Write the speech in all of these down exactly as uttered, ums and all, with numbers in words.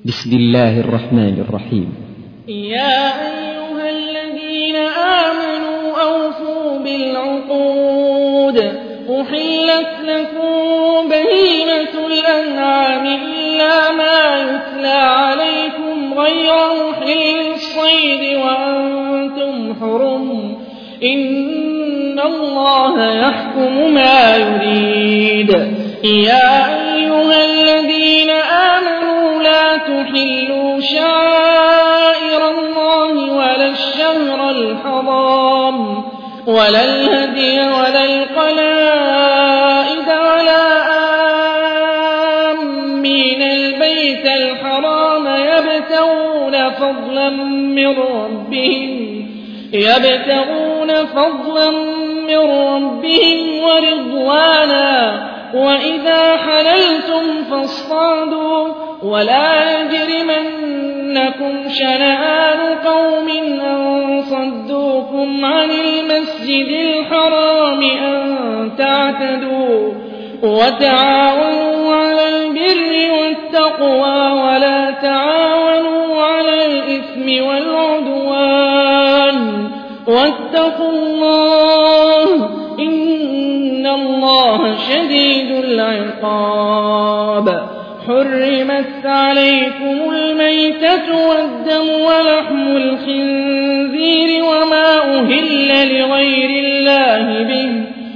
بسم الله الرحمن الرحيم. يا أيها الذين آمنوا أوفوا بالعقود أحلت لكم بهيمة الأنعام إلا ما يتلى عليكم غير محل الصيد وأنتم حرم إن الله يحكم ما يريد. يا أيها الذين آمنوا لا تحلوا شعائر الله ولا الشهر الحرام ولا الهدي ولا القلائد ولا آمين البيت الحرام يبتغون فضلا من ربهم يبتغون فضلا من ربهم ورضوانا وإذا حللتم فاصطادوا ولا يجرمنكم شنآن قوم أن صدوكم عن المسجد الحرام أن تعتدوا وتعاونوا على البر والتقوى ولا تعاونوا على الإثم والعدوان واتقوا الله إن الله شديد العقاب. حرمت عليكم الميتة والدم ولحم الخنزير وما أهل لغير الله به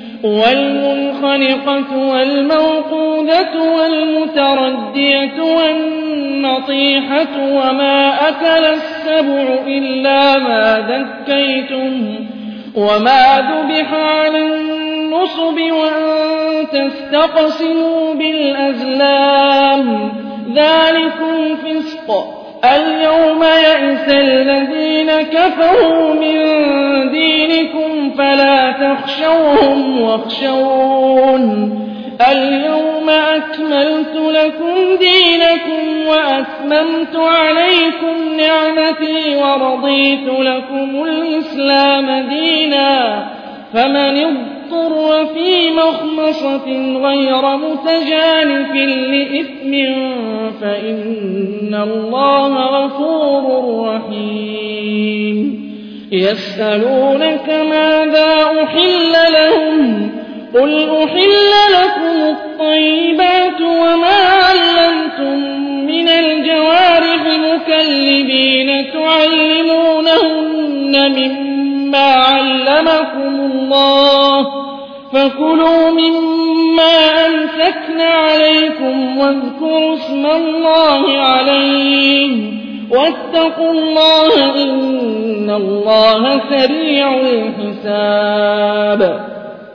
والمنخنقة والموقوذة والمتردية والنطيحة وما أكل السبع إلا ما ذكيتم وما ذبح على النصب وأن تستقسموا بالأزلام ذلكم فسق. اليوم يئس الذين كفروا من دينكم فلا تخشوهم واخشون اليوم أكملت لكم دينكم وأتممت عليكم نعمتي ورضيت لكم الإسلام دينا فمن اضطر في مخمصة غير متجانف لإثم فإن الله غفور رحيم. يسألونك ماذا أحل لهم قل أحل لكم الطيبات وما علمتم من الجوارح مكلبين تعلمونهن مما علمكم الله فكلوا مما أمسكن عليكم واذكروا اسم الله عليه واتقوا الله إن الله سريع الحساب.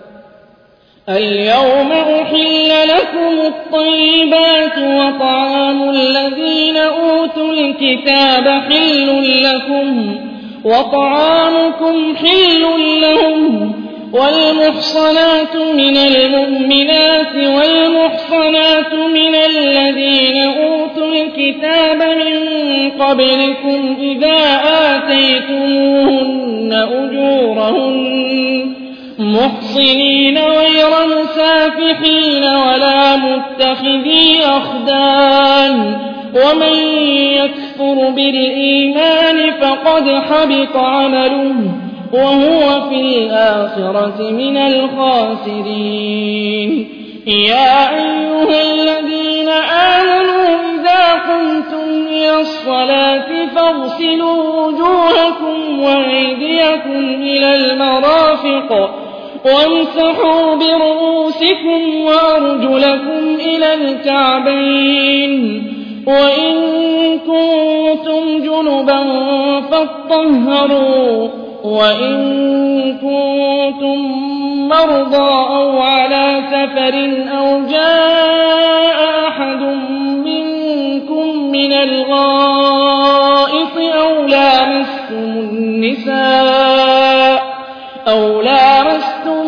اليوم أحل لكم الطيبات وطعام الذين أوتوا الكتاب حل لكم وطعامكم حل لهم والمحصنات من المؤمنات والمحصنات من الذين أوتوا الكتاب من قبلكم إذا آتيتموهن أجورهن محصنين غير مسافحين ولا متخذي أخدان ومن يكفر بالإيمان فقد حبط عمله وهو في الآخرة من الخاسرين. يا أيها الذين آمنوا إذا قمتم إلى الصلاة فاغسلوا وجوهكم وأيديكم إلى المرافق وامسحوا برؤوسكم وأرجلكم إلى الكعبين وإن كنتم جنبا فاطهروا وإن كنتم مرضى أو على سفر أو جاء أحد منكم من الغائط أو لامستم النساء أو لامستم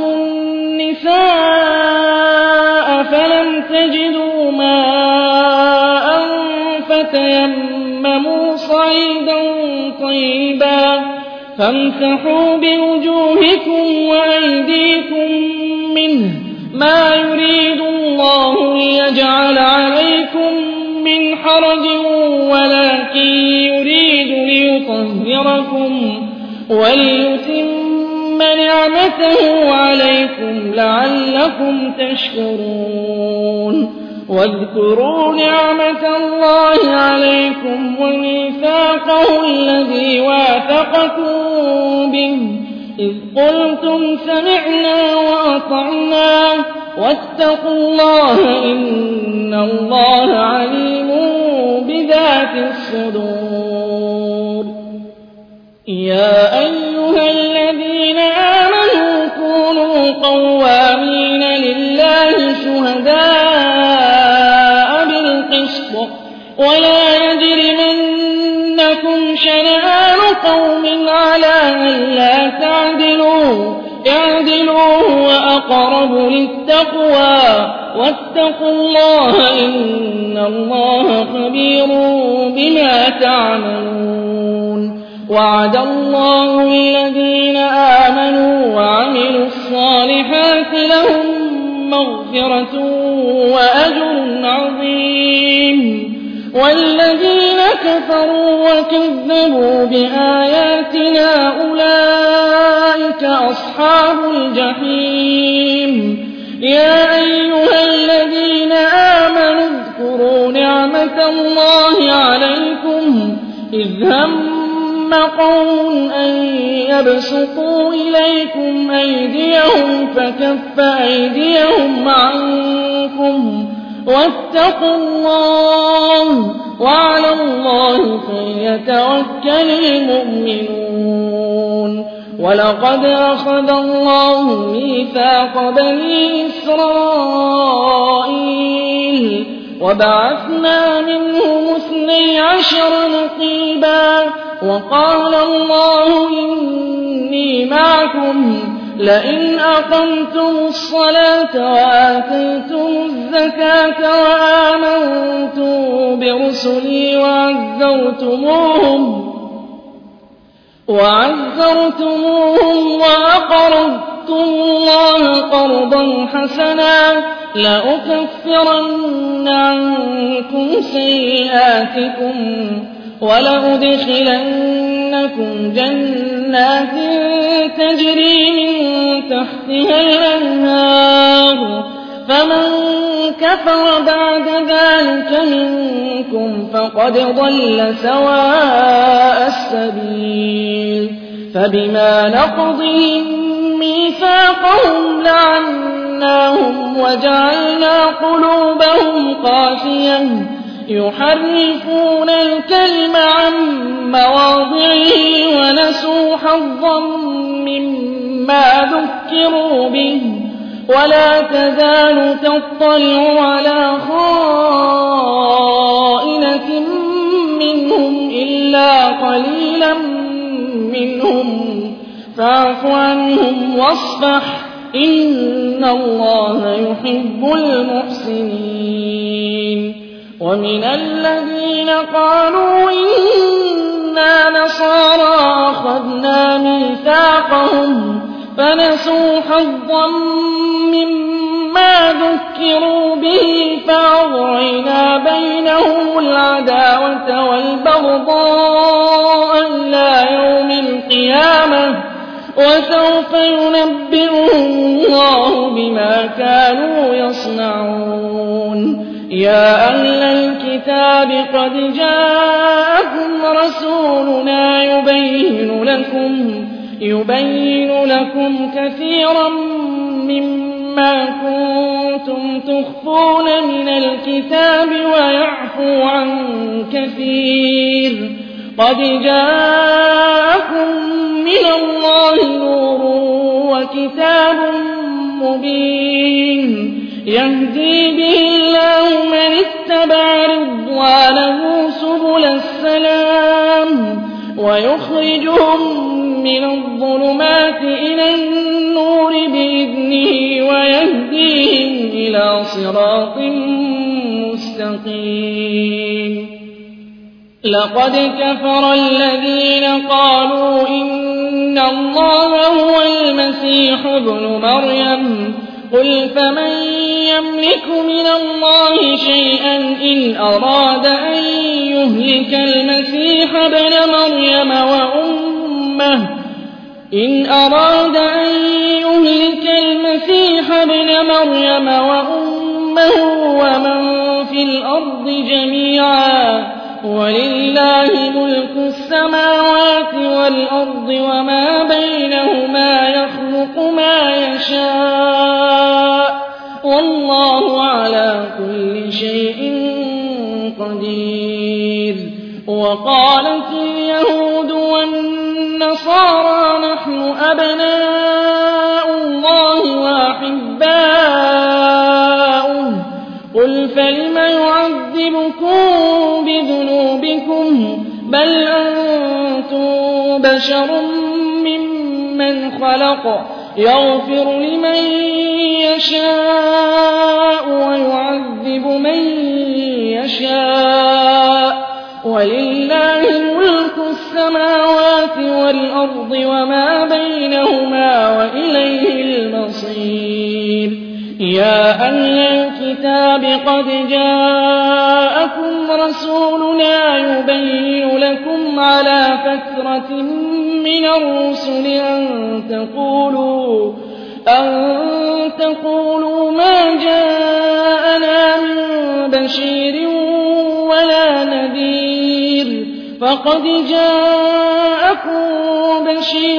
النساء فلم تجدوا ماء فتيمموا صعيدا طيبا فامسحوا بوجوهكم وأيديكم منه ما يريد الله ليجعل عليكم من حرج ولكن يريد ليطهركم وليتم نعمته عليكم لعلكم تشكرون واذكروا نعمة الله عليكم وميثاقه الذي واثقكم به إذ قلتم سمعنا وأطعنا واتقوا الله إن الله عليم بذات الصدور يا أيها الذين آمنوا كونوا قوامين لله شهداء بالقسط ولا يجرمنكم شنآن قوم على ألا تعدلوا اعدلوا هو أقرب للتقوى واتقوا الله إن الله خبير بما تعملون وعد الله الذين آمنوا وعملوا الصالحات لهم مغفرة وأجر عظيم والذين كفروا وكذبوا بآياتنا أولئك أصحاب الجحيم يا أيها الذين آمنوا اذكروا نعمة الله عليكم إذ هم قوم أن يبسطوا إليكم أيديهم فكف أيديهم عنكم واتقوا الله وعلى الله فليتوكل المؤمنون ولقد أخذ الله ميثاق بني إسرائيل وبعثنا منهم اثني عشر نقيبا وقال الله إني معكم لئن أقمتم الصلاة وآتيتم الزكاة وآمنتم برسلي وعزرتموهم وعزرتموهم وأقرضتم الله قرضا حسنا لأكفرن عنكم سيئاتكم ولأدخلنكم جنات تجري من تحتها الأنهار فمن كفر بعد ذلك منكم فقد ضل سواء السبيل فبما نقضهم ميثاقهم لعناهم وجعلنا قلوبهم قاسية يحرفون الكلم عن مواضعه ونسوا حظا مما ذكروا به ولا تزال تطلع على خائنة منهم إلا قليلا منهم فاعف عنهم واصفح إن الله يحب المحسنين ومن الذين قالوا إنا نصارى أخذنا ميثاقهم فنسوا حظا مما ذكروا به فأغرينا بينهم العداوة والبغضاء إلى يوم القيامة وسوف ينبئهم الله بما كانوا يصنعون يا أهل الكتاب قد جاءكم رسولنا يبين لكم يبين لكم كثيرا مما كنتم تخفون من الكتاب ويعفو عن كثير قد جاءكم من الله نور وكتاب مبين يهدي به الله من اتبع رضوانه سبل السلام ويخرجهم من الظلمات إلى النور بإذنه ويهديهم إلى صراط مستقيم لقد كفر الذين قالوا إن الله هو المسيح ابن مريم قل فمن يملك من الله شيئا إن أراد أن يهلك المسيح ابن مريم وأمه إن أراد أن يهلك المسيح ابن مريم وأمه ومن في الأرض جميعا ولله ملك السماوات والأرض وما بينهما يخلق ما يشاء والله على كل شيء قدير. وقالت اليهود والنصارى نحن أبناء الله وأحباؤه قل فلم يعذبكم بذنوبكم بل أنتم بشر ممن خلق يغفر لمن يشاء ويعذب من يشاء ولله ملك السماوات والأرض وما بينهما وإليه المصير. يا أهل الكتاب قد جاءكم رسولنا يبين لكم على فترة من الرسل أن تقولوا أن تقولوا ما جاءنا من بشير ولا نذير فقد جاءكم بشير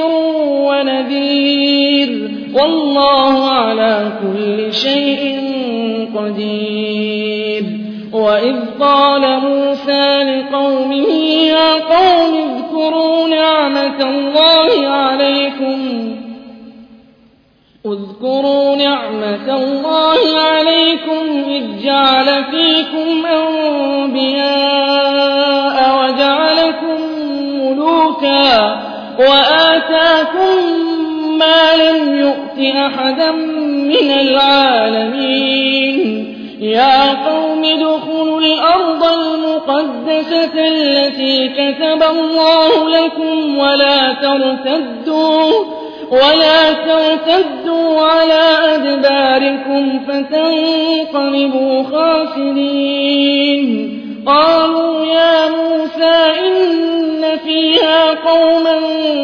ونذير والله على كل شيء قدير. وإذ قال موسى لقومه يا قوم اذكروا نعمة الله عليكم اذكروا نعمة الله عليكم إذ جعل فيكم أنبياء وجعلكم ملوكا وآتاكم ما لم يؤت أحدا من العالمين. يا قوم ادخلوا الأرض المقدسة التي كتب الله لكم ولا ترتدوا ولا ترتدوا على أدباركم فتنقلبوا خاسرين. قالوا يا موسى إن فيها قوما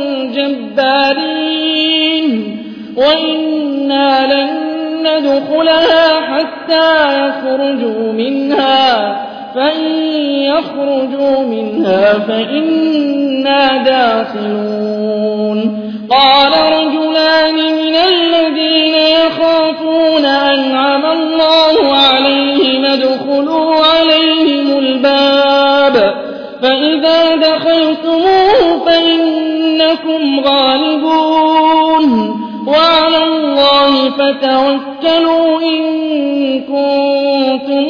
جبارين وإنا لن ندخلها حتى يخرجوا منها فإن يخرجوا منها فإنا داخلون. قال رجلان من الذين يخافون أنعم الله عليهم ادخلوا عليهم الباب فإذا دخلتموه فإنكم غالبون وعلى الله فتوكلوا إن كنتم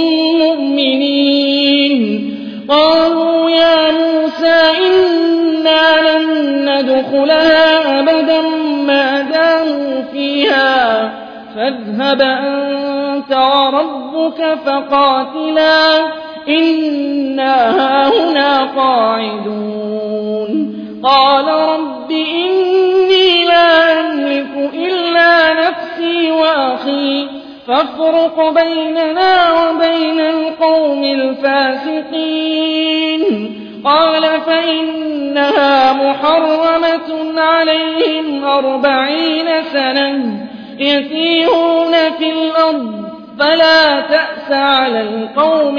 مؤمنين. قالوا يا موسى إنا لن ندخلها أبدا ما داموا فيها فاذهب أنت وربك فقاتلا إنا هاهنا قاعدون. قال رب إني لا أملك إلا نفسي وأخي فافرق بيننا وبين القوم الفاسقين. قال فإنها محرمة عليهم أربعين سنة يتيهون في الأرض فلا تأس على القوم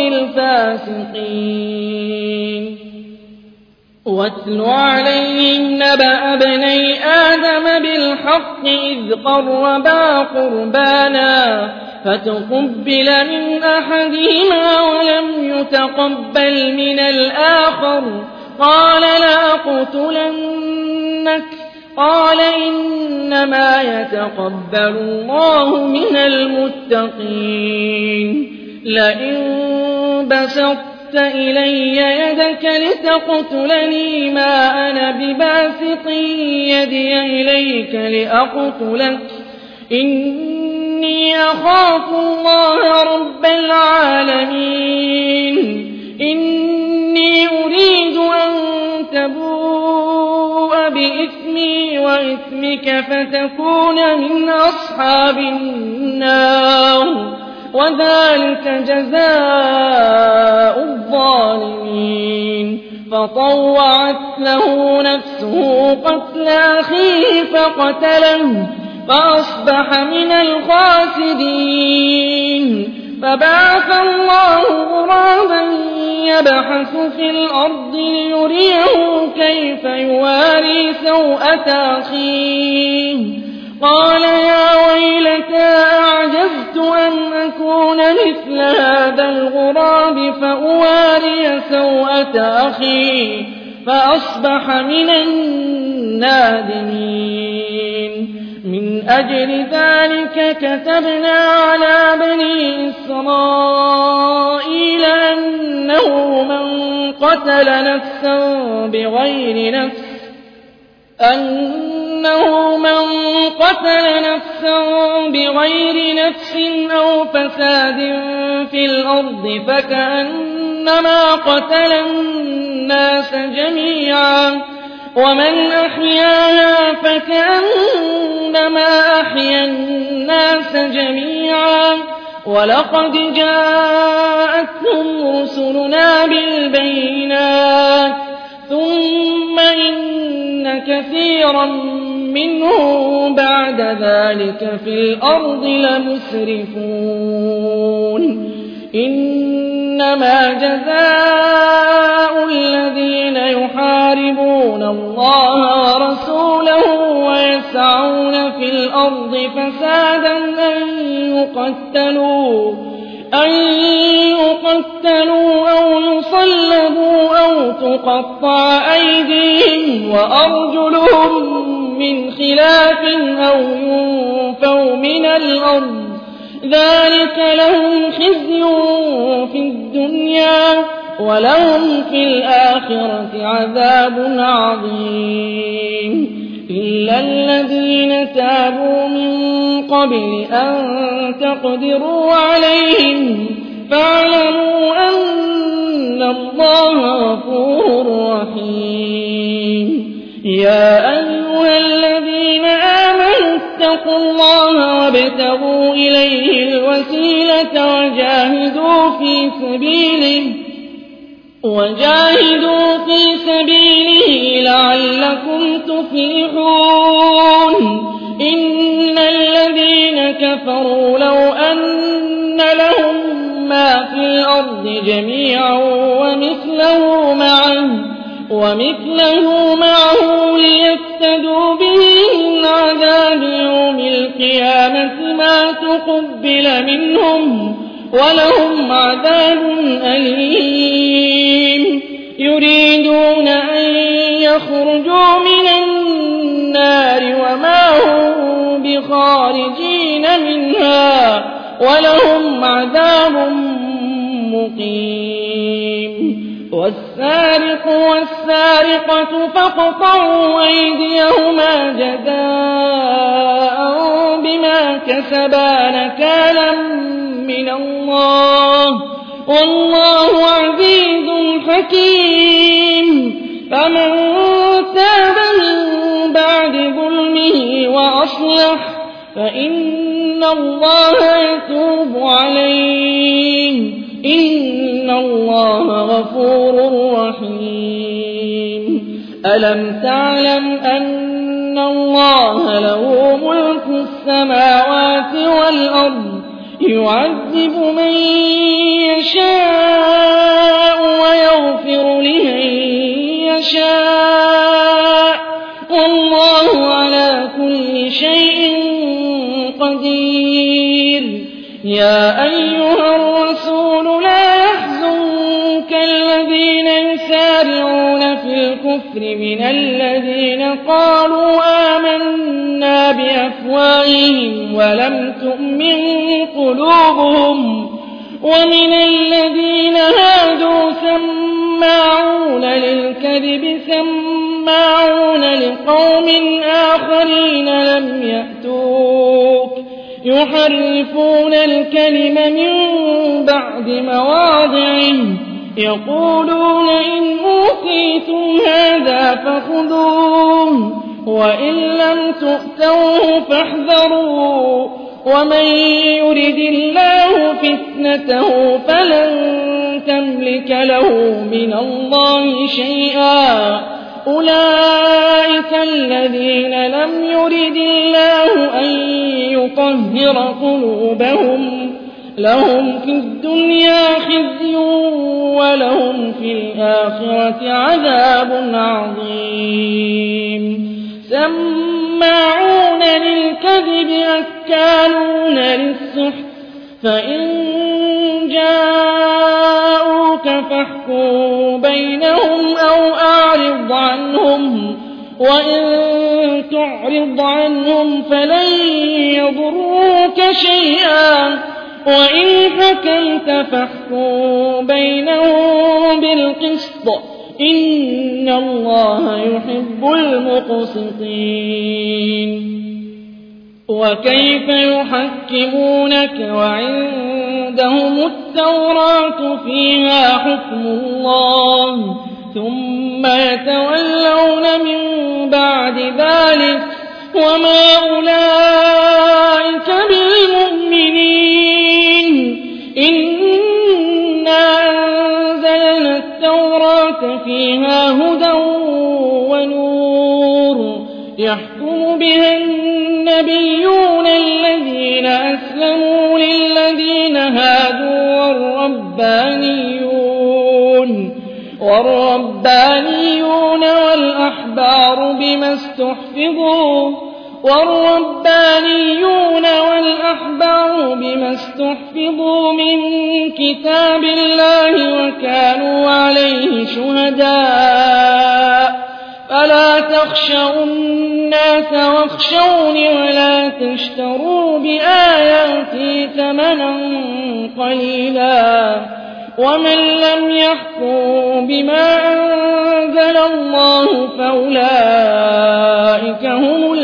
الفاسقين. واتل عليهم نبأ ابني آدم بالحق إذ قربا قربانا فتقبل من أحدهما ولم يتقبل من الآخر قال لأقتلنك قال إنما يتقبل الله من المتقين. لئن بسطت إلي يدك لتقتلني ما أنا بباسط يدي إليك لأقتلك إني أخاف الله رب العالمين. إني أريد أن تبوء بإثمي وإثمك فتكون من أصحاب النار وذلك جزاء الظالمين فطوعت له نفسه قتل أخيه فقتله فأصبح من الخاسرين فبعث الله غرابا يبحث في الأرض ليريه كيف يواري سوءة أخيه قال يا ويلتى أعجزت أن أكون مثل هذا الغراب فأواري سوءة أخي فأصبح من النادمين من أجل ذلك كتبنا على بني إسرائيل أنه من قتل نفسا بغير نفس أنه من قتل نفسا بغير نفس أو فساد في الأرض فكأنما قتل الناس جميعا ومن أحياها فكأنما أحيا الناس جميعا ولقد جاءتهم رسلنا بالبينات ثم إن كثيرا منهم بعد ذلك في الأرض لمسرفون إنما جزاء الذين يحاربون الله ورسوله ويسعون في الأرض فسادا أن يقتلوا أن يقتلوا أو يصلبوا أو تقطع أيديهم وأرجلهم من خلاف أو ينفوا من الأرض ذلك لهم خزي في الدنيا ولهم في الآخرة عذاب عظيم إلا الذين تابوا من قبل أن تقدروا عليهم فاعلموا أن الله غفور رحيم يا أيها الذين آمنوا اتقوا الله وابتغوا إليه الوسيلة وجاهدوا في سبيله وجاهدوا في سبيله لعلكم تفلحون إن الذين كفروا لو أن لهم ما في الأرض جميعا ومثله معه ومثله معه ليفتدوا به من عذاب يوم القيامة ما تقبل منهم ولهم عذاب أليم يريدون أن يخرجوا من النار وما هم بخارجين منها ولهم عذاب مقيم والسارق والسارقة فاقطعوا أيديهما جزاء بما كسبا نكالا من الله والله عزيز حكيم فمن تاب من بعد ظلمه وأصلح فإن الله يتوب عليه إن الله غفور رحيم ألم تعلم أن الله له ملك السماوات والأرض يعذب من يشاء ويغفر لمن يشاء والله على كل شيء قدير يا أيها الرسول لا يحزنك الذين يسارعون في الكفر من الذين قالوا آمنا بأفواههم ولم تؤمن قلوبهم ومن الذين هادوا سماعون للكذب سماعون لقوم آخرين لم يأتوك يحرفون الكلم من بعد مواضعه يقولون إن أوتيتم هذا فخذوه وإن لم تؤتوه فاحذروا ومن يرد الله فتنته فلن تملك له من الله شيئا أولئك الذين لم يرد الله أن يطهر قلوبهم لهم في الدنيا خزي ولهم في الآخرة عذاب عظيم سماعون للكذب أكالون للسحت فإن جاءوك فاحكم بينهم أو أعرض عنهم وإن تعرض عنهم فلن يضروك شيئا وإن حكمت فاحكم بينهم بالقسط إن الله يحب المقسطين وكيف يحكمونك وعندهم التوراة فيها حكم الله ثم يتولون من بعد ذلك وما أولئك بالمؤمنين إنا أنزلنا التوراة فيها هدى ونور يحكم بها النبيون الذين أسلموا للذين هادوا والربانيون والربانيون والأحبار بما استحفظوا والربانيون والأحبار بما استحفظوا من كتاب الله وكانوا عليه شهداء فلا تخشوا الناس واخشوني ولا تشتروا بآياتي ثمنا قليلا ومن لم يحكم بما أنزل الله فأولئك هم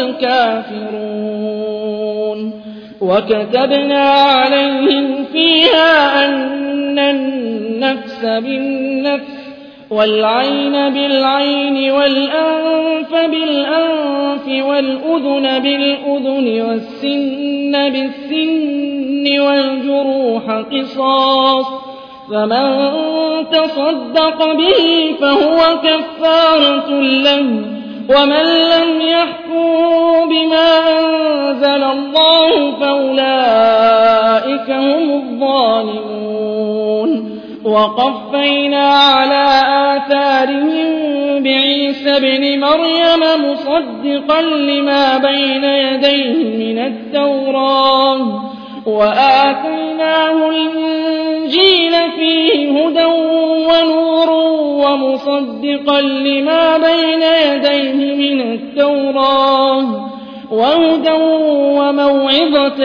الكافرون وكتبنا عليهم فيها أن النفس بالنفس والعين بالعين والأنف بالأنف والأذن بالأذن والسن بالسن والجروح قصاص فمن تصدق به فهو كفارة له ومن لم يحكم بما أنزل الله فأولئك هم الظالمون وقفينا على آثارهم بعيسى ابن مريم مصدقا لما بين يديه من التوراة وآتيناه الإنجيل فيه هدى ونور ومصدقا لما بين يديه من التوراة وهدى وموعظة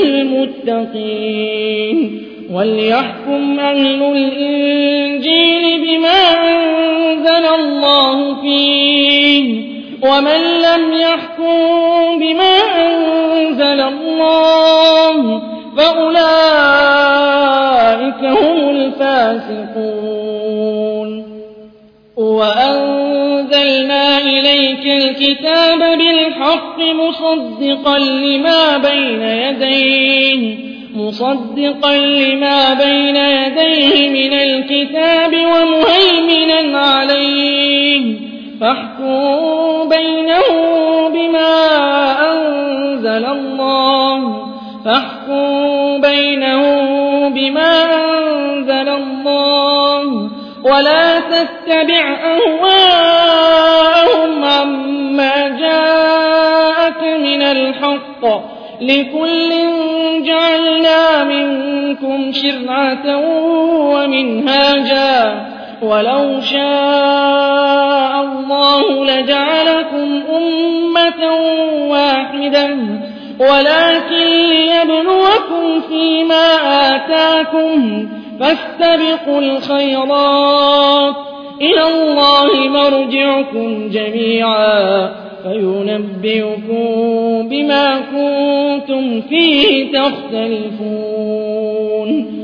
للمتقين وليحكم أهل الإنجيل بما أنزل الله فيه ومن لم يحكم بما أنزل الله فأولئك هم الفاسقون وأنزلنا إليك الكتاب بالحق مصدقا لما بين يديه مصدقا لما بين يديه من الكتاب ومهيمنا عليه فاحكم بينهم بما أنزل الله فاحكم بينهم بما أنزل الله ولا تتبع أهواءهم عما جاءك من الحق لكل جعلنا منكم شرعة ومنهاجا ولو شاء الله لجعلكم أمة واحدة ولكن ليبلوكم فيما آتاكم فاستبقوا الخيرات إلى الله مرجعكم جميعا فينبئكم بما كنتم فيه تختلفون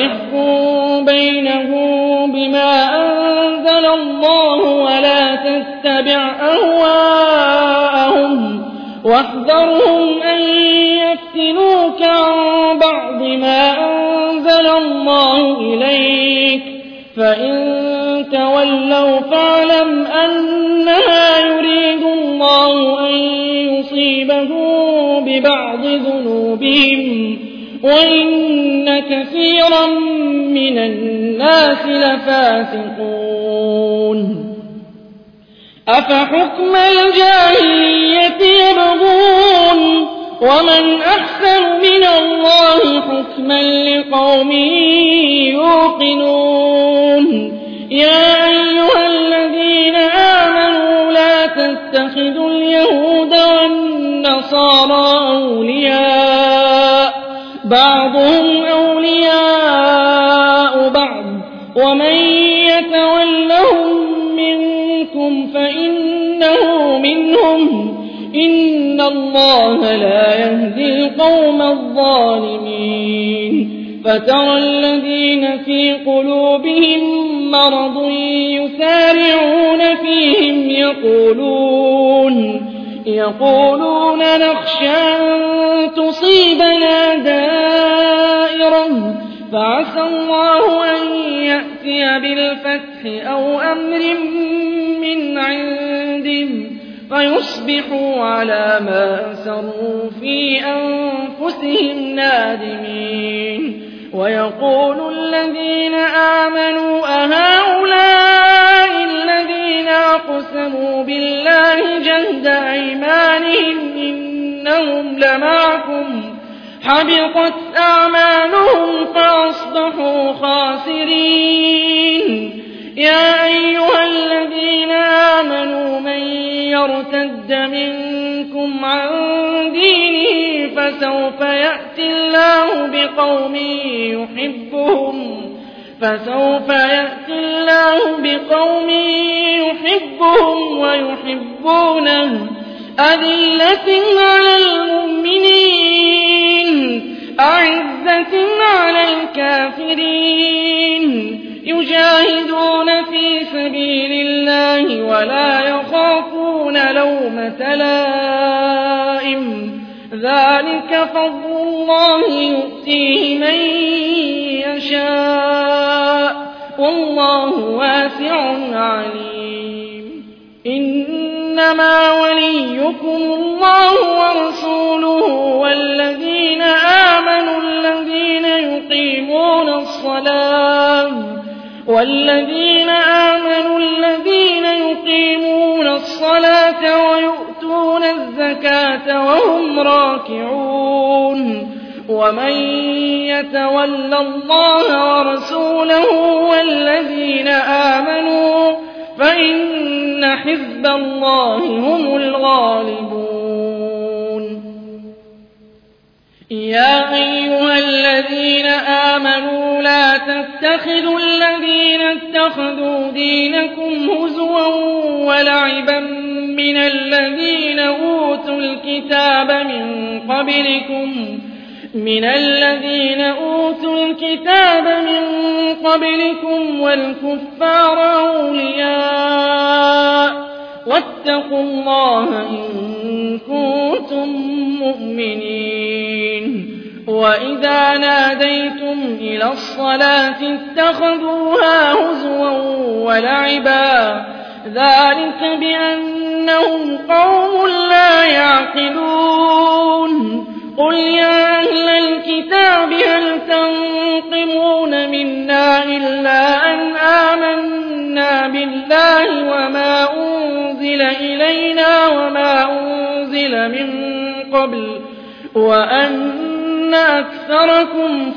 وأنحكم بينهم بما أنزل الله ولا تتبعوا تتبع أهواءهم واحذرهم أن يفتنوك عن بعض ما أنزل الله إليك فإن تولوا فاعلم أنما يريد الله أن يصيبهم ببعض ذنوبهم وإن كثيرا من الناس لفاسقون أفحكم الجاهلية يبغون ومن أحسن من الله حكما لقوم يوقنون يا أيها الذين آمنوا لا تتخذوا اليهود والنصارى أولياء بعضهم أولياء بعض ومن يتولهم منكم فإنه منهم إن الله لا يهدي القوم الظالمين فترى الذين في قلوبهم مرض يسارعون فيهم يقولون يقولون نخشى أن تصيبنا دائرة فعسى الله أن يأتي بالفتح أو أمر من عنده فيصبحوا على ما أسروا في أنفسهم نادمين ويقول الذين آمنوا أهؤلاء الذين أقسموا بالله جهد أيمانهم إنهم لمعكم حبطت أعمالهم فأصبحوا خاسرين يا أيها الذين آمنوا من يرتد منكم عن دينه فسوف يأتي الله بقوم يحبهم فسوف يأتي الله بقوم يحبهم ويحبونه أذلة على المؤمنين أعزة على الكافرين يجاهدون في سبيل الله ولا يخافون لومة لائم ذلك فضل الله يؤتيه من يشاء والله واسع عليم إنما وليكم الله ورسوله والذين آمنوا الذين يقيمون الصلاة والذين آمنوا الذين يقيمون الصلاة ويؤتون الزكاة وهم راكعون ومن يتول الله ورسوله والذين آمنوا فإن حزب الله هم الغالبون يا أيها الذين آمنوا لا تتخذوا الذين اتخذوا دينكم هزوا ولعبا من الذين أوتوا الكتاب من قبلكم من الذين أوتوا الكتاب من قبلكم والكفار أولياء واتقوا الله إن كنتم مؤمنين وإذا ناديتم إلى الصلاة اتخذوها هزوا ولعبا ذلك بأنهم قوم لا يعقلون قل يا أهل الكتاب هل تنقمون منا إلا أن آمنا بالله وما أنزل إلينا وما أنزل من قبل وأن أكثركم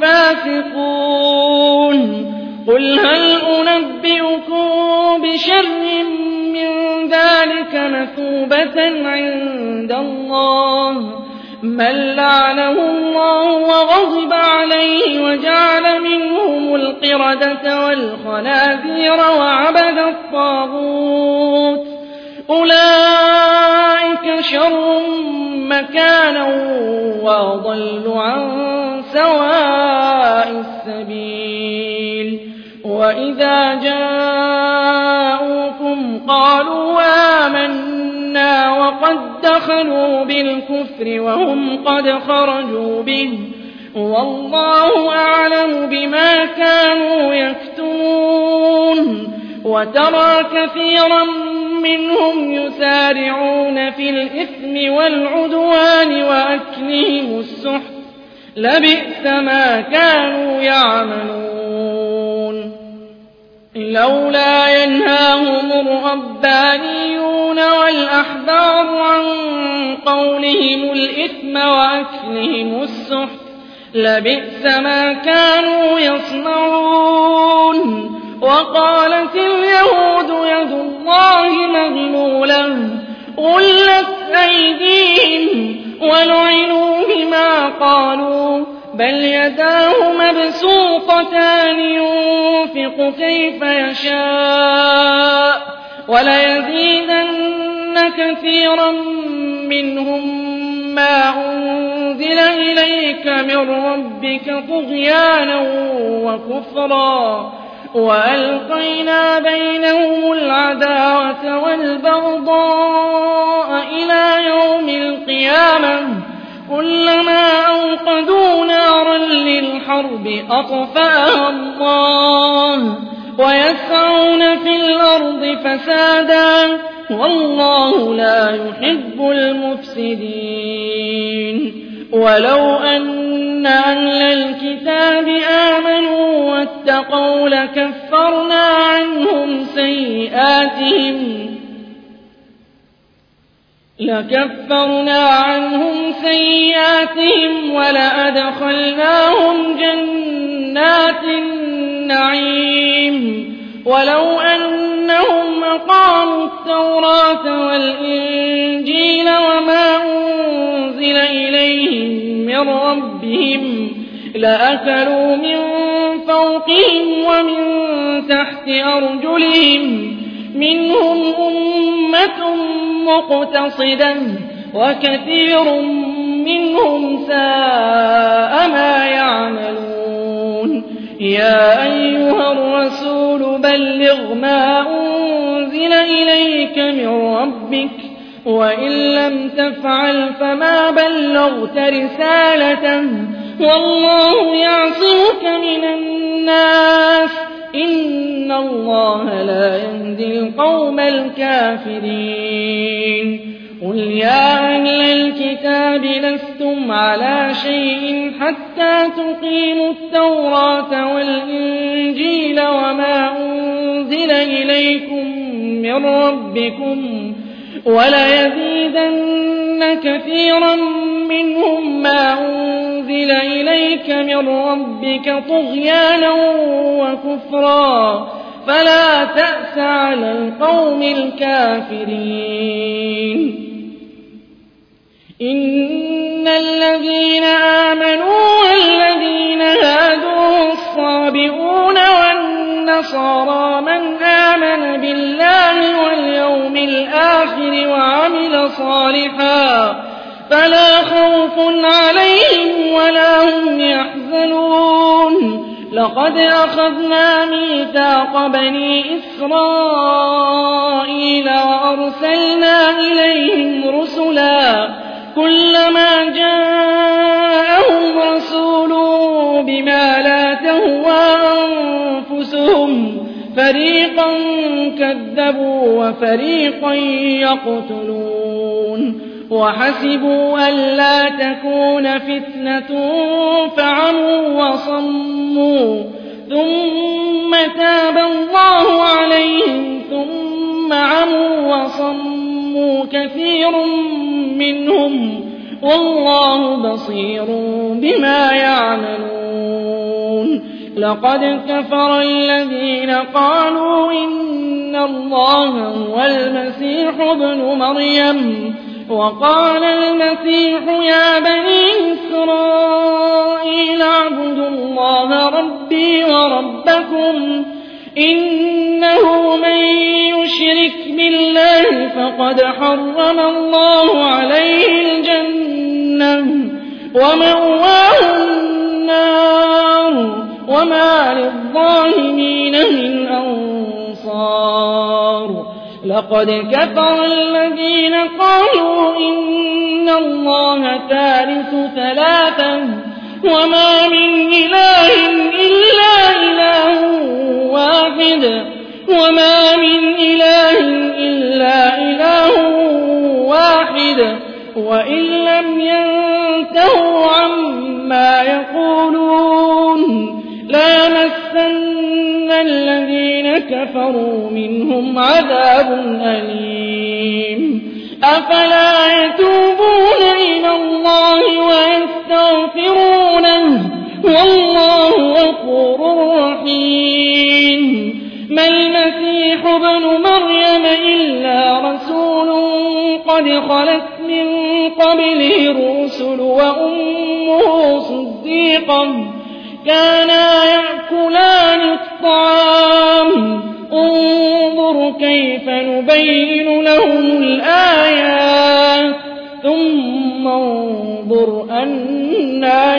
فاسقون قل هل أنبئكم بشر من ذلك مثوبة عند الله من لعنه الله وغضب عليه وجعل منهم القردة والخنازير وعبد الطاغوت أولئك شر مكانا وأضل عن سواء السبيل وإذا جاءوكم قالوا دخلوا بالكفر وهم قد خرجوا به والله أعلم بما كانوا يكتمون وترى كثيرا منهم يسارعون في الإثم والعدوان وأكلهم السحت لبئس ما كانوا يعملون لولا ينهاهم الربانيون والأحبار عن قولهم الإثم وأكلهم السحت لبئس ما كانوا يصنعون وقالت اليهود يد الله مغلولة غلت أيديهم ولعنوا بما قالوا بل يداه مبسوطتان ينفق كيف يشاء وليزيدن كثيرا منهم ما أنزل إليك من ربك طغيانا وكفرا وألقينا بينهم العداوة والبغضاء إلى يوم القيامة كلما أوقدوا نارا للحرب أطفأها الله ويسعون في الأرض فسادا والله لا يحب المفسدين ولو أن أهل الكتاب آمنوا واتقوا لكفرنا عنهم سيئاتهم لكفرنا عنهم سيئاتهم ولأدخلناهم جنات النعيم ولو أنهم أقاموا التوراة والإنجيل وما أنزل إليهم من ربهم لأكلوا من فوقهم ومن تحت أرجلهم منهم أمة مقتصدة وكثير منهم ساء ما يعملون يا أيها الرسول بلغ ما أنزل إليك من ربك وإن لم تفعل فما بلغت رسالته والله يعصمك من الناس إن الله لا يهدي القوم الكافرين قل يا أهل الكتاب لستم على شيء حتى تقيموا التوراة والإنجيل وما أنزل إليكم من ربكم وليزيدن كثيرا منهم ما أنزل إليك من ربك طغيانا وكفرا فلا تأس على القوم الكافرين إن الذين آمنوا والذين هادوا والصابئون والنصارى من آمن بالله واليوم الآخر وعمل صالحا فلا خوف عليهم ولا هم يحزنون لقد أخذنا ميثاق بني إسرائيل وأرسلنا إليهم رسلا كلما جاءهم رسول بما لا تهوى أنفسهم فريقا كذبوا وفريقا يقتلون وحسبوا ألا تكون فتنة فعموا وصموا ثم تاب الله عليهم ثم عموا وصموا كثير منهم والله بصير بما يعملون لقد كفر الذين قالوا إن الله هو المسيح ابن مريم وقال المسيح يا بني إسرائيل اعبدوا الله ربي وربكم إنه من يشرك بالله فقد حرم الله عليه الجنة ومأواه النار وما للظالمين من أنصار لقد كفر الذين قالوا إن الله ثالث ثلاثة وما من إله إلا إله واحد وما من إله إلا إله واحد وإن لم ينتهوا عما يقولون ليمسن الذين كفروا منهم عذاب أليم أفلا يتوبون إلى الله ويستغفرونه والله غفور رحيم ما المسيح ابن مريم إلا رسول قد خلت من قبله الرسل وأمه صديقة كانا يأكلان الطعام انظر كيف نبين لهم الآيات ثم انظر أنى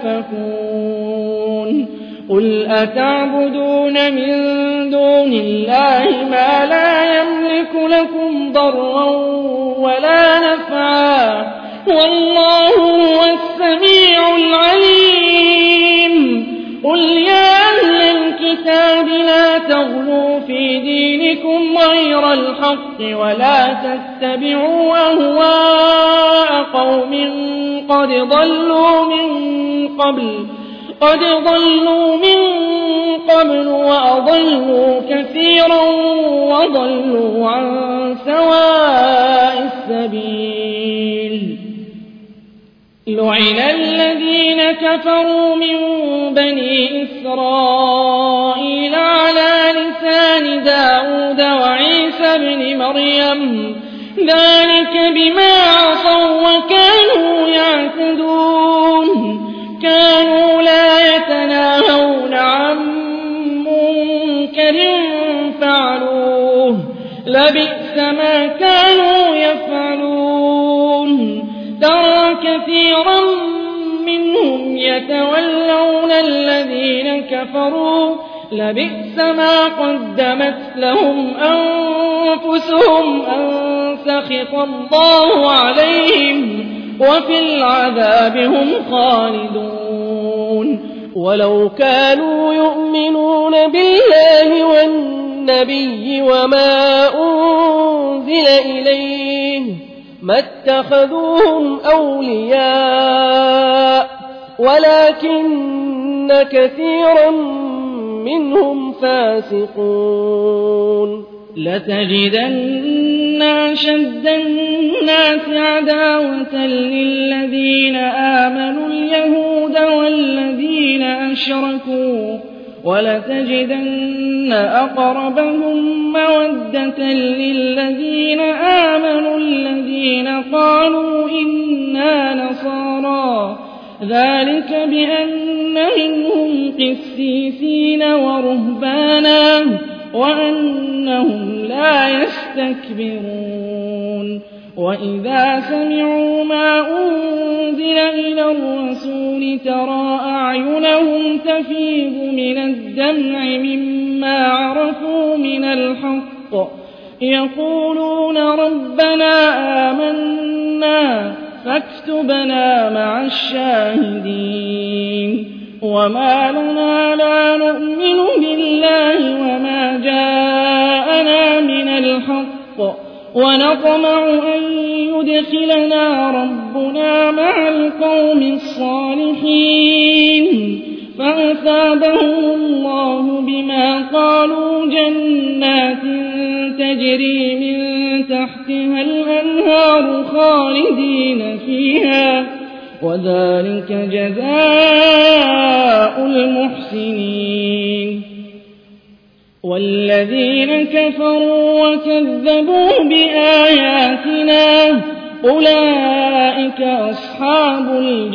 يؤفكون قل أتعبدون من دون الله ما لا يملك لكم ضرا ولا نفعا والله هو السميع العليم قل يا أهل الكتاب لا تغلوا في دينكم غير الحق ولا تتبعوا أهواء قوم قد ضلوا من قبل قد ضلوا من قبل وأضلوا كثيرا وضلوا عن سواء السبيل لعن الذين كفروا من بني إسرائيل على لسان داود وعيسى بن مريم ذلك بما عصوا وكانوا يعتدون كانوا لا يتناهون عن منكر فعلوه لبئس ما كانوا يفعلون ترى كثيرا منهم يتولون الذين كفروا لبئس ما قدمت لهم أنفسهم أن سخط الله عليهم وفي العذاب هم خالدون ولو كانوا يؤمنون بالله والنبي وما أنزل إليه ما اتخذوهم أولياء ولكن كثيرا منهم فاسقون لتجدن أشد الناس عداوة للذين آمنوا اليهود والذين أشركوا ولتجدن أقربهم مودة للذين آمنوا الذين قالوا إنا نصارى ذلك بأن منهم قسيسين ورهبانا وأنهم لا يستكبرون وإذا سمعوا ما أنزل إلى الرسول ترى أعينهم تفيض من الدمع مما عرفوا من الحق يقولون ربنا آمنا فاكتبنا مع الشاهدين وما لنا لا نؤمن بالله وما جاءنا من الحق ونطمع أن يدخلنا ربنا مع القوم الصالحين فأثابهم الله بما قالوا جنات تجري من تحتها الأنهار خالدين فيها وذلك جزاء المحسنين والذين كفروا وكذبوا بآياتنا أولئك أصحاب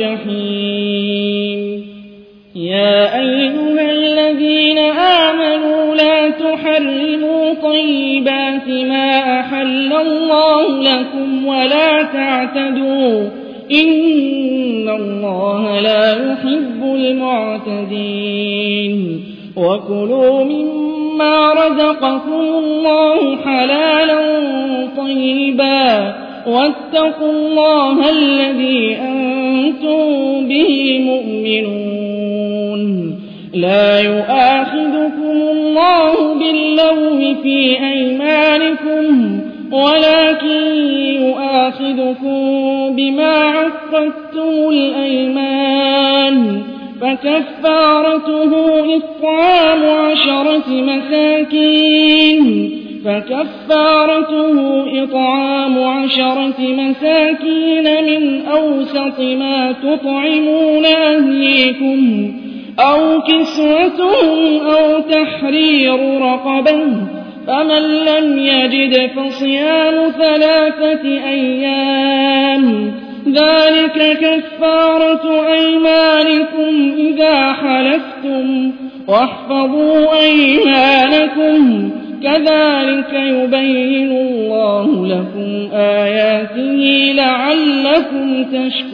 الجحيم يا أيها الذين آمنوا لا تحرموا طيبات ما أحل الله لكم ولا تعتدوا إن الله لا يحب المعتدين وكلوا مما مما رزقكم الله حلالا طيبا واتقوا الله الذي أنتم به مؤمنون لا يؤاخذكم الله باللغو في أيمانكم ولكن يؤاخذكم بما عقدتم الأيمان فكفارته إطعام عشرة مساكين فكفارته إطعام عشرة مساكين من أوسط ما تطعمون أهليكم أو كسوتهم أو تحرير رقبة فمن لم يجد فصيام ثلاثة أيام ذلك كفارة أيمانكم إذا حلفتم واحفظوا أيمانكم كذلك يبين الله لكم آياته لعلكم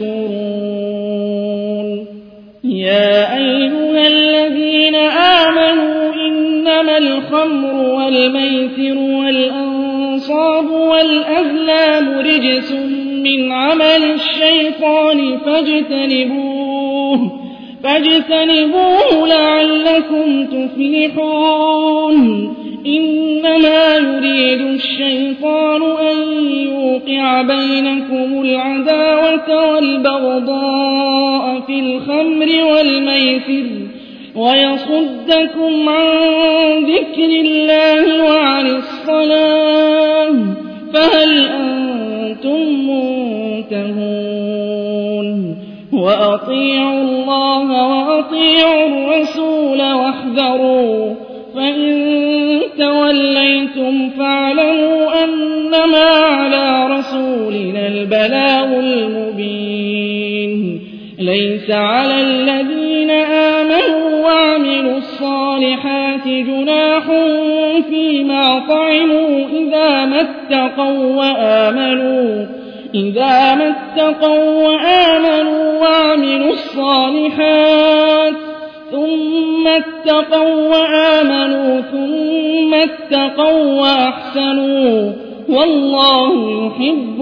تشكرون يا أيها الذين آمنوا إنما الخمر والميسر والأنصاب والأزلام رجس من عمل الشيطان فاجتنبوه فاجتنبوه لعلكم تفلحون إنما يريد الشيطان أن يوقع بينكم العداوة والبغضاء في الخمر والميسر ويصدكم عن ذكر الله وعن الصلاة فهل أنتم منتهون وأطيعوا الله وأطيعوا الرسول واحذروا فإن توليتم فاعلموا أنما على رسولنا البلاغ المبين ليس على الذين آمنوا وعملوا الصالحات جناح فيما طعموا إذا ما اتقوا وآمنوا إذا ما اتقوا وآمنوا وعملوا الصالحات ثم اتقوا وآمنوا ثم اتقوا وأحسنوا والله يحب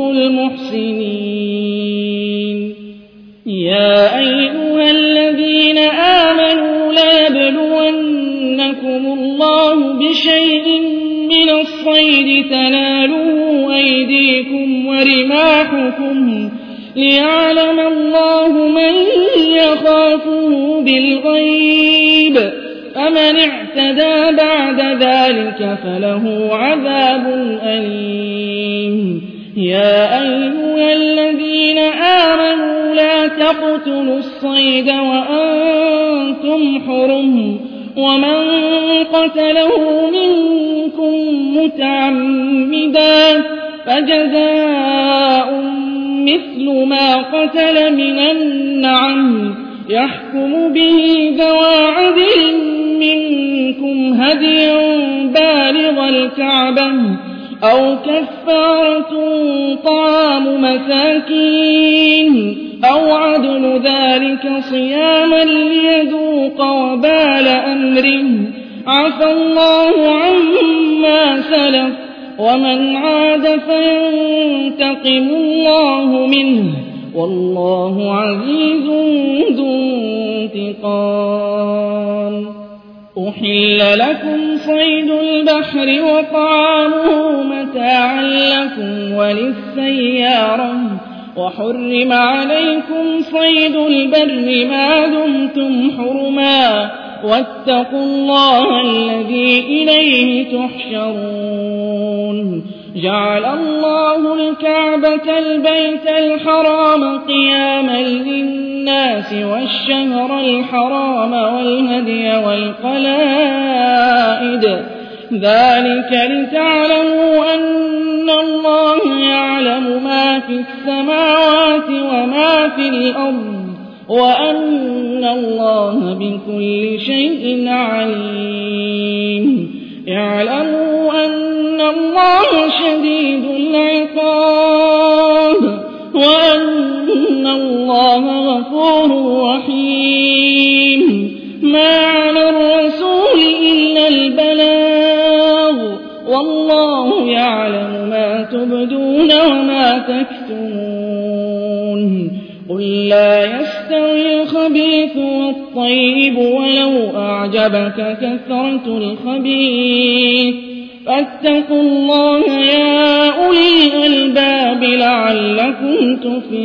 المحسنين يا أيها الذين آمنوا ليبلونكم الله بشيء من الصيد تناله أيديكم ورماحكم ليعلم الله من يخافه بالغيب فمن اعتدى بعد ذلك فله عذاب أليم يا أيها الذين آمنوا لا تقتلوا الصيد وأنتم حرم ومن قتله منكم متعمدا فجزاء مثل ما قتل من النعم يحكم به ذوى عدل منكم هديا بالغ الكعبة أو كفارة طعام مساكين أو عدل ذلك صياما ليذوق وبال أمره عفى الله عما سلف ومن عاد فينتقم الله منه والله عزيز ذو انتقام أحل لكم صيد البحر وطعامه متاعا لكم وللسيارة وحرم عليكم صيد البر ما دمتم حرما واتقوا الله الذي إليه تحشرون جعل الله الكعبة البيت الحرام قياما للناس والشهر الحرام والهدي والقلائد ذلك لتعلموا أن الله يعلم ما في السماوات وما في الأرض وأن الله بكل شيء عليم اعلموا أن الله شديد العقاب وأن الله غفور رحيم ما على الرسول إلا البلاغ يعلم ما تبدون وما تكتمون قل لا يستوي الخبيث والطيب ولو أعجبك كثرة الخبيث فاتقوا الله يا أولي الألباب لعلكم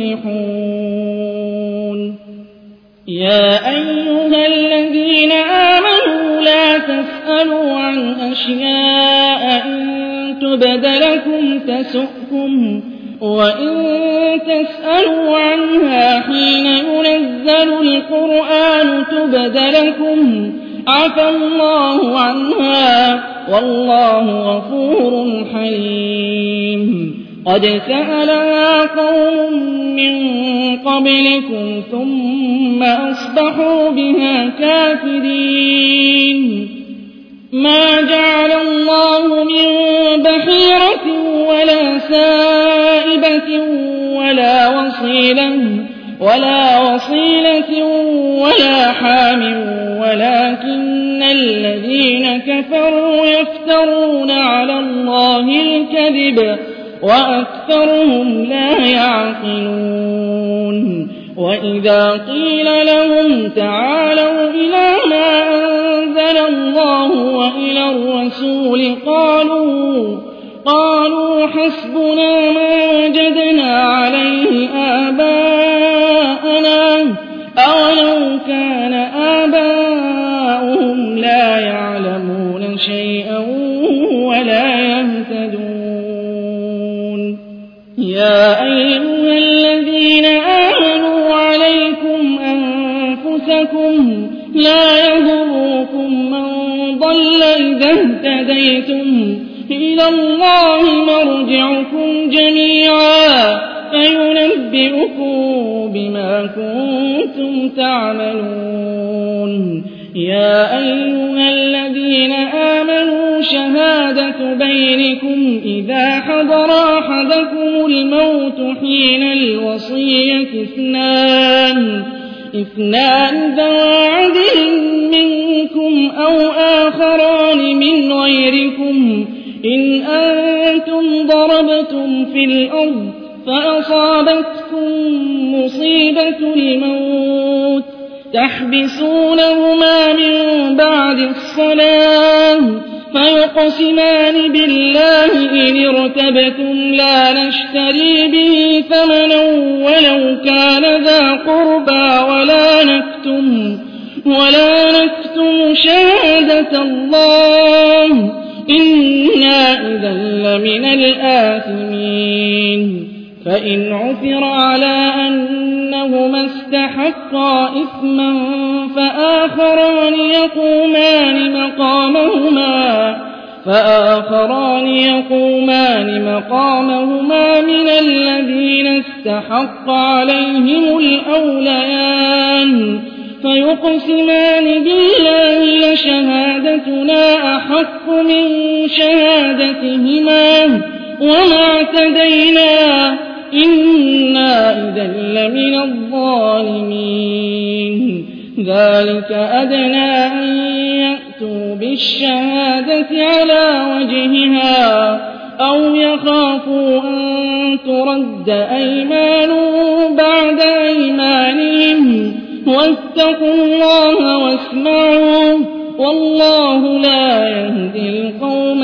تفلحون يا أيها الذين آمنوا لا تسألوا عن أشياء إن تبد لكم تسؤكم وإن تسألوا عنها حين ينزل القرآن تبد لكم عفى الله عنها والله غفور حليم قد سألها قوم من قبلكم ثم أصبحوا بها كافرين ما جعل الله من بحيرة ولا سائبة ولا وصيلة ولا وصيلة ولا حام ولكن الذين كفروا يفترون على الله الكذب وأكثرهم لا يعقلون وإذا قيل لهم تعالوا إلى ما أنزل الله وإلى الرسول قالوا قالوا حسبنا ما وجدنا عليه آباءنا أولو كان آباؤهم لا يعلمون شيئا ولا يهتدون يا أيها الذين آمنوا عليكم أنفسكم لا يضركم من ضل إذا اهتديتم إلى الله مرجعكم جميعا فينبئكم بما كنتم تعملون يا أيها الذين آمنوا شهادة بينكم إذا حضر أحدكم الموت حين الوصية اثنان اثنان ذوى عدل منكم أو آخران من غيركم إن أنتم ضربتم في الأرض فأصابتكم مصيبة الموت تحبسونهما من بعد الصلاة فيقسمان بالله إن ارتبتم لا نشتري به ثمنا ولو كان ذا قربى ولا نكتم ولا نكتم شهادة الله إنا إذا لمن الآثمين فإن عثر على أنهما استحقا إثما فآخران يقومان مقامهما فآخران يقومان مقامهما من الذين استحق عليهم الأوليان فيقسمان بالله لشهادتنا أحق من شهادتهما وما اعتدينا إنا إذا لمن الظالمين ذلك أدنى أن يأتوا بالشهادة على وجهها أو يخافوا أن ترد أيمان بعد أيمانهم واتقوا الله واسمعوا والله لا يهدي القوم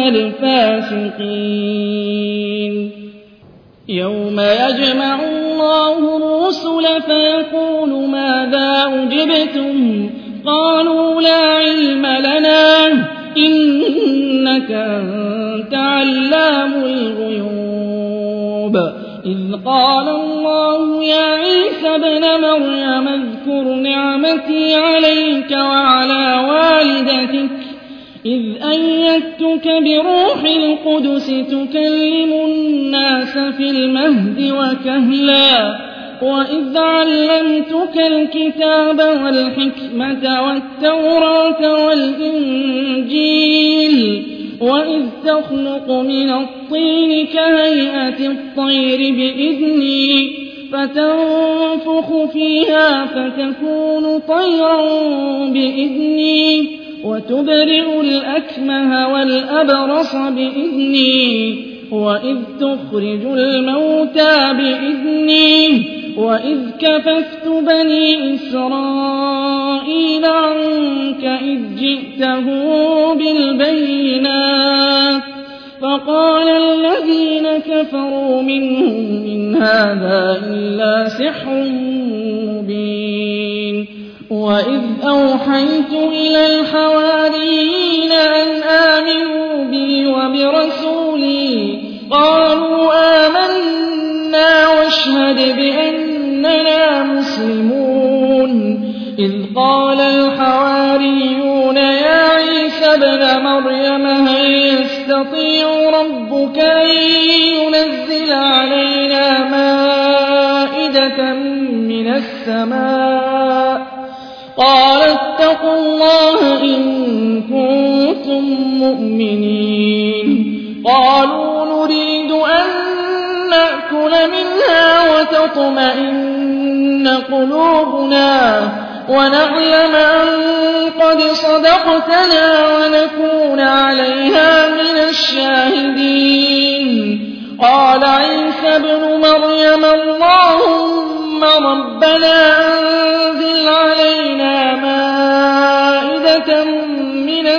الفاسقين يوم يجمع الله الرسل فيقول ماذا أجبتم قالوا لا علم لنا إنك أنت علام الغيوب إذ قال الله يا عيسى ابن مريم اذكر نعمتي عليك وعلى والدتك إذ أيدتك بروح القدس تكلم الناس في المهد وكهلا وإذ علمتك الكتاب والحكمة والتوراة والإنجيل وإذ تخلق من الطين كهيئة الطير بإذني فتنفخ فيها فتكون طيرا بإذني وتبرئ الأكمه والأبرص بإذني وإذ تخرج الموتى بإذني وإذ كففت بني إسرائيل عنك إذ جئتهم بالبينات فقال الذين كفروا منهم إن هذا إلا سحر مبين وإذ أوحيت إلى الحواريين أن آمنوا بي وبرسولي قالوا آمنا واشهد بأننا مسلمون إذ قال الحواريون يا عيسى ابن مريم هل يستطيع ربك أن ينزل علينا مائدة من السماء قال اتقوا الله إن كنتم مؤمنين قالوا نريد أن نأكل منها وتطمئن قلوبنا ونعلم أن قد صدقتنا ونكون عليها من الشاهدين قال عيسى ابن مريم اللهم ربنا أنزل علينا مائدة من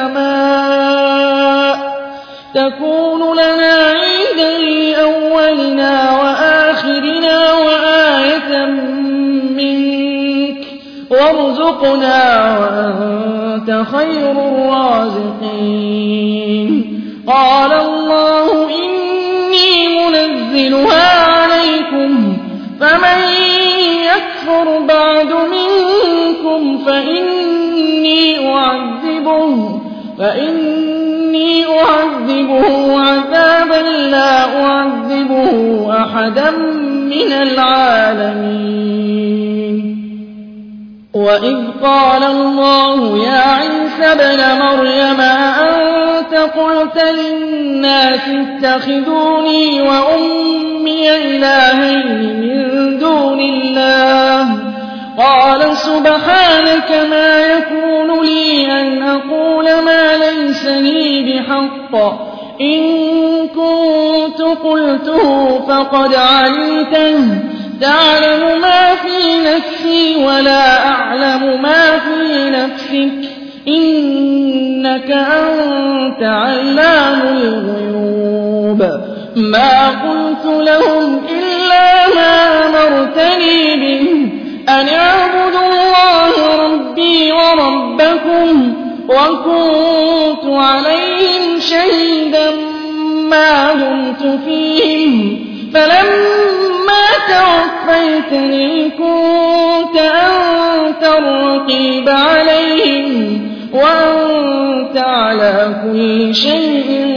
السماء تكون لنا عيدا لأولنا وآخرنا وآية منك وارزقنا وأنت خير الرازقين قال الله إني منزلها عليكم فمن يكفر بعد منكم فإني أعذبه فإني أعذبه عذابا لا أعذبه أحدا من العالمين وإذ قال الله يا عيسى ابن مريم أأنت قلت للناس اتخذوني وأمي إلهين من دون الله قال سبحانك ما يكون لي أن أقول ما ليس لي بحق إن كنت قلته فقد علمته تعلم ما في نفسي ولا أعلم ما في نفسك إنك أنت علام الغيوب ما قلت لهم إلا ما أمرتني به أن اعبدوا الله ربي وربكم وكنت عليهم شهيدا ما دمت فيهم فلما توفيتني كنت أنت الرقيب عليهم وأنت على كل شيء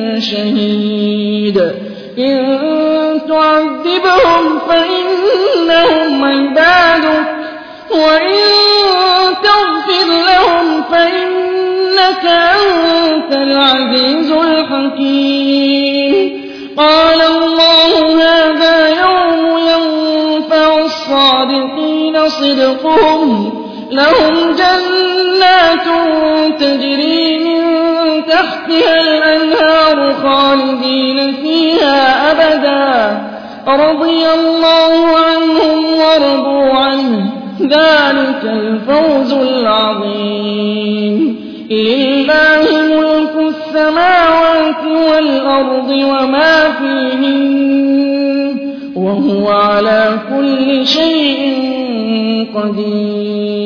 شهيد إن تعذبهم فإنهم عبادك وإن تغفر لهم فإنك أنت العزيز الحكيم قال الله هذا يوم ينفع الصادقين صدقهم لهم جنات تجري من تحتها الأنهار خالدين فيها أبدا رضي الله عنهم ورضوا عنه ذلك الفوز العظيم لله ملك السماوات والأرض وما فيهن وهو على كل شيء قدير